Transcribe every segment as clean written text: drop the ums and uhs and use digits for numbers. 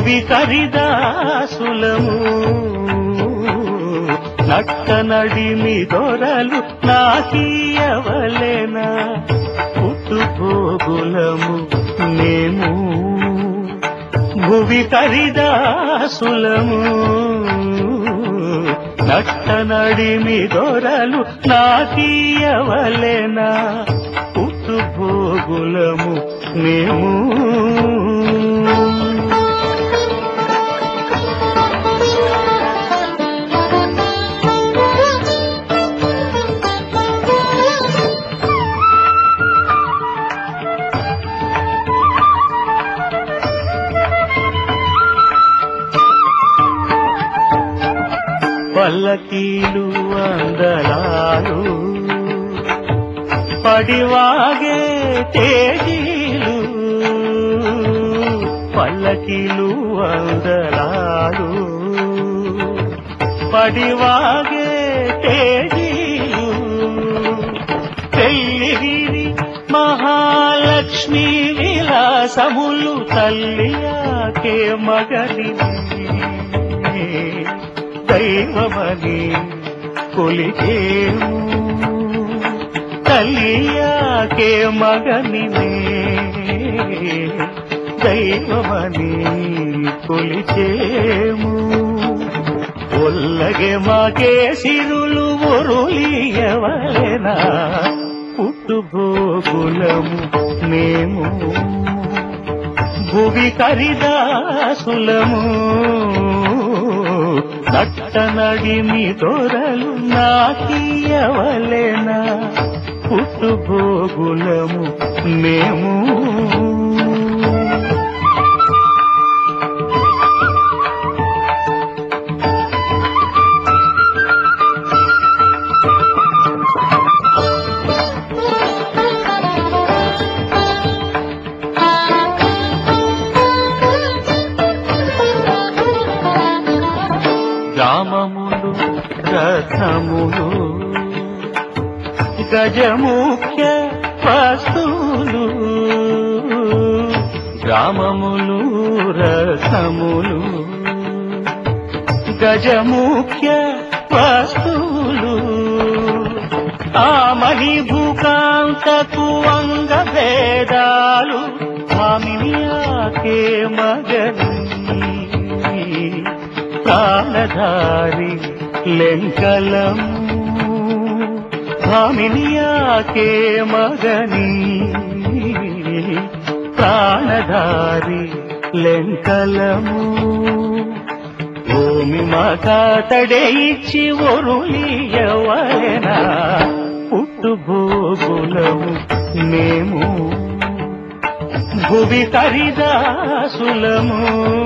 భువి కరిదాసులము నట్ట నడిమి దొరలు నాకీయవలెనా పుట్టుభోగులము మేము భువి కరిదాసులము నట్ట నడిమి దొరలు నాకీయవలెనా పుట్టుభోగులము మేము పల్లకీలు అందలాలు పడివాగే తేజీలు పల్లకీలు అందలాలు పడివాగే తేజీలు పెళ్ళిగిరి మహాలక్ష్మి విలాసములు తల్లియాకే మగని దైవమని కొలిచేము తల్లియాకే మగనినే దైవమని కొలిచేము ఒల్లగే మాకే సిరులు ఒరులియవలెనా పుట్టుభోగులము మేము భువి కరిదాసులము నట్ట నడిమి దొరలు నాకీయవలెనా పుట్టుభోగులము మేము గ్రామములు రథములు గజముఖ్య వస్తువులు గ్రామములు రథములు గజముఖ్య వస్తువులు ఆమని భూకాంతకు అంగ భేదాలు భామినియాకే మగని ప్రాణధారి లెంకలము భామినియాకే మగని ప్రాణధారి లెంకలము భూమి మాకాతడే ఇచ్చి ఒరులియవలెనా పుట్టుభోగులము మేము భువి కరిదాసులము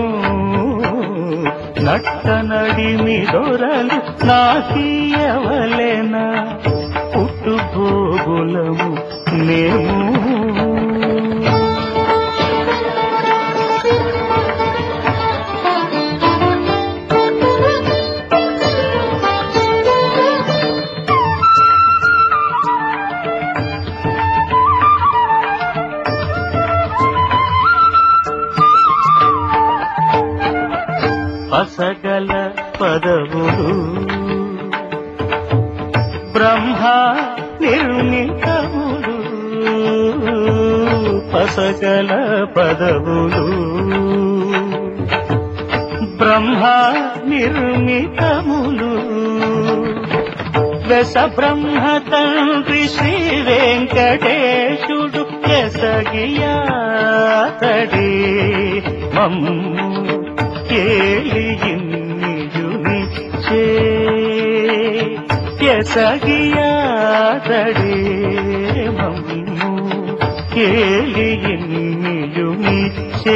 నట్ట నడిమి దొరలు నాకీయవలెనా పుట్టుభోగులము మేము పసగల పదవులు బ్రహ్మ నిర్మితములు పసగల పదవులు బ్రహ్మ నిర్మితములు వెస బ్రహ్మ తండ్రి శ్రీ వెంకటేశుడు ఎసగియాతడే మమ్ము కేలియునిచే ఎసగియాతడే మమ్ము కేలియునిచే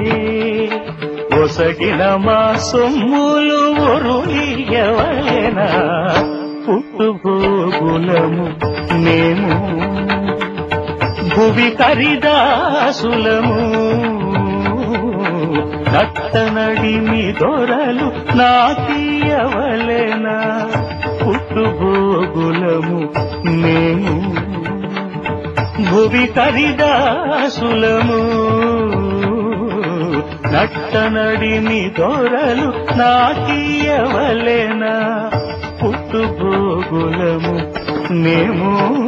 ఒసగిన మా సొమ్ములు ఒరులియవలెనా పుట్టుభోగులము మేము భువి కరిదాసులము నట్ట నడిమి దొరలు నాకీయవలెనా పుట్టుభోగులము మేము భువి కరిదాసులము నట్టనడిమి దొరలు నాకీయవలెనా పుట్టుభోగులము మేము